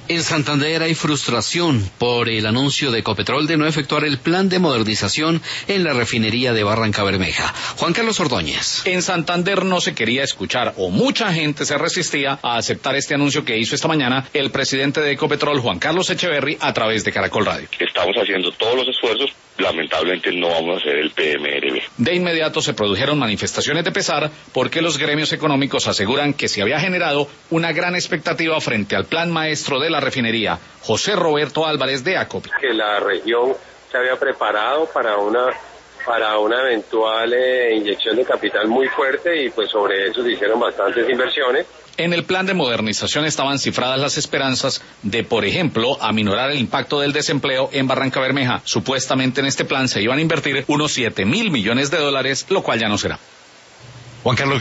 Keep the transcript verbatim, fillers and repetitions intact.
En Santander hay frustración por el anuncio de Ecopetrol de no efectuar el plan de modernización en la refinería de Barrancabermeja. Juan Carlos Ordóñez. En Santander no se quería escuchar, o mucha gente se resistía a aceptar este anuncio que hizo esta mañana el presidente de Ecopetrol, Juan Carlos Echeverry, a través de Caracol Radio. Estamos haciendo todos los esfuerzos, lamentablemente no vamos a hacer el P M R B. De inmediato se produjeron manifestaciones de pesar porque los gremios económicos aseguran que se había generado una gran expectativa frente al plan maestro de la refinería. José Roberto Álvarez de ACOPI. Que la región se había preparado para una para una eventual eh, inyección de capital muy fuerte y pues sobre eso se hicieron bastantes inversiones. En el plan de modernización estaban cifradas las esperanzas de, por ejemplo, aminorar el impacto del desempleo en Barrancabermeja. Supuestamente en este plan se iban a invertir unos siete mil millones de dólares, lo cual ya no será. Juan Carlos